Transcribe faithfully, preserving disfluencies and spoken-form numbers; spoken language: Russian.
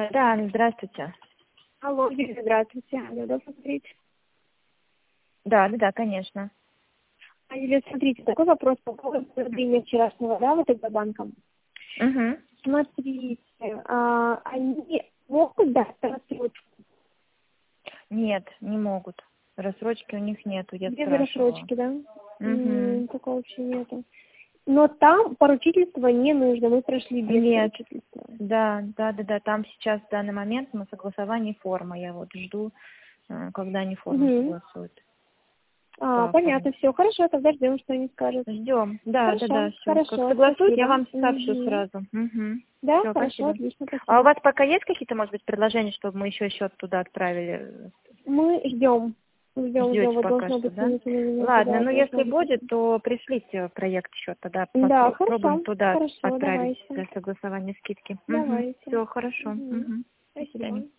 Э, Да, здравствуйте. Алло, Юлия, здравствуйте. Алло, да, смотрите. Да, да, да, конечно. А, Юлия, смотрите, такой вопрос по поводу продления вчерашнего, да, вот тогда банком. Угу. Смотрите, а, они могут дать рассрочку? Нет, не могут. Рассрочки у них нету, я Без спрашивала. рассрочки, да? Угу. М, такого вообще нету. Но там поручительство не нужно, мы прошли без Нет. поручительства. Да, да, да, да. Там сейчас в данный момент на согласовании форма. Я вот жду, э, когда они форму Угу. согласуют. А, По понятно, оформлению. все, хорошо, тогда ждем, что они скажут. Ждем. Да, да, да, Хорошо, все. Как хорошо, согласуют, я спасибо. вам сообщу Угу. сразу. Угу. Да, Все, хорошо, спасибо. отлично, А у спасибо. вас пока есть какие-то, может быть, предложения, чтобы мы еще счет туда отправили? Мы ждем. Ждем, ждем, Ждете вот пока должно что, быть да? минуту на минуту, Ладно, да, ну должно если быть. будет, то пришлите проект счет, тогда Да, попробуем хорошо, туда хорошо, отправить давайте. для согласования скидки. Угу. Давайте. Все, хорошо. Угу. Угу. До Спасибо. свидания.